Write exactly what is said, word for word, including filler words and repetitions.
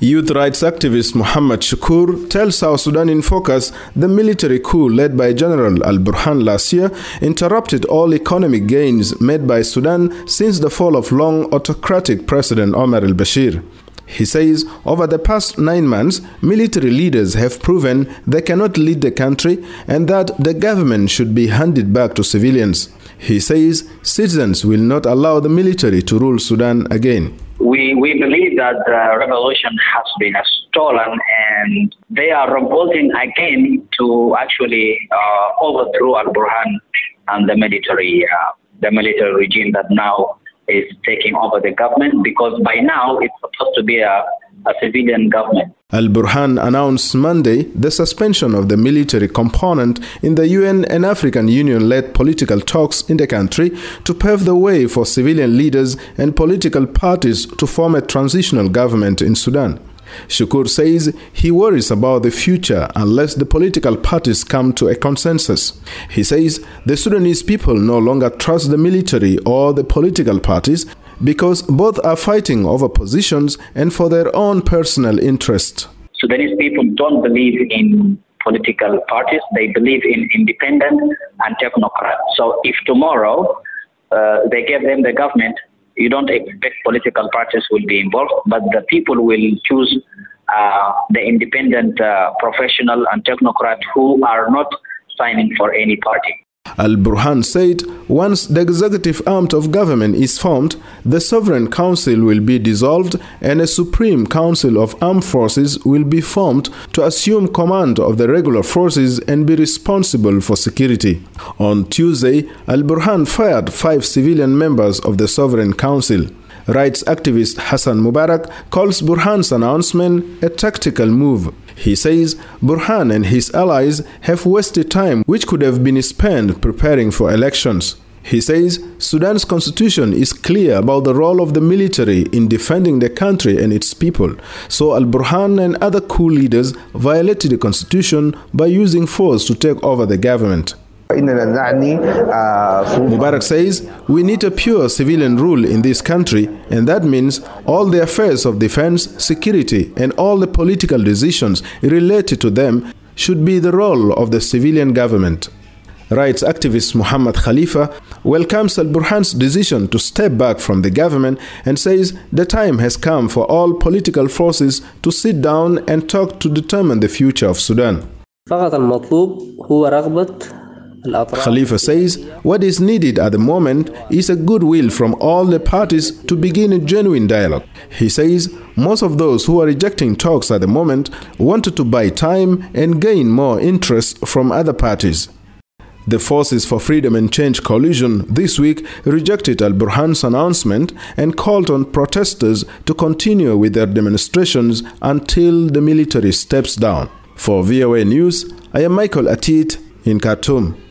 Youth rights activist Muhammad Shukur tells South Sudan in Focus the military coup led by General Al-Burhan last year interrupted all economic gains made by Sudan since the fall of long autocratic President Omar al-Bashir. He says over the past nine months, military leaders have proven they cannot lead the country and that the government should be handed back to civilians. He says citizens will not allow the military to rule Sudan again. We, we believe that the revolution has been stolen and they are revolting again to actually uh, overthrow Al-Burhan and the military, uh, the military regime that now is taking over the government, because by now it's supposed to be a, a civilian government. Al-Burhan announced Monday the suspension of the military component in the U N and African Union-led political talks in the country to pave the way for civilian leaders and political parties to form a transitional government in Sudan. Shukur says he worries about the future unless the political parties come to a consensus. He says the Sudanese people no longer trust the military or the political parties because both are fighting over positions and for their own personal interest. Sudanese people don't believe in political parties. They believe in independent and technocrats. So if tomorrow uh, they give them the government, you don't expect political parties will be involved, but the people will choose uh, the independent uh, professional and technocrat who are not signing for any party. Al-Burhan said once the executive arm of government is formed, the Sovereign Council will be dissolved and a Supreme Council of Armed Forces will be formed to assume command of the regular forces and be responsible for security. On Tuesday, Al-Burhan fired five civilian members of the Sovereign Council. Rights activist Hassan Mubarak calls Burhan's announcement a tactical move. He says Burhan and his allies have wasted time which could have been spent preparing for elections. He says Sudan's constitution is clear about the role of the military in defending the country and its people, so Al-Burhan and other coup leaders violated the constitution by using force to take over the government. Mubarak says we need a pure civilian rule in this country, and that means all the affairs of defense, security, and all the political decisions related to them should be the role of the civilian government. Rights activist Muhammad Khalifa welcomes Al-Burhan's decision to step back from the government and says the time has come for all political forces to sit down and talk to determine the future of Sudan. Khalifa says what is needed at the moment is a goodwill from all the parties to begin a genuine dialogue. He says most of those who are rejecting talks at the moment wanted to buy time and gain more interest from other parties. The Forces for Freedom and Change coalition this week rejected Al-Burhan's announcement and called on protesters to continue with their demonstrations until the military steps down. For V O A News, I am Michael Atit in Khartoum.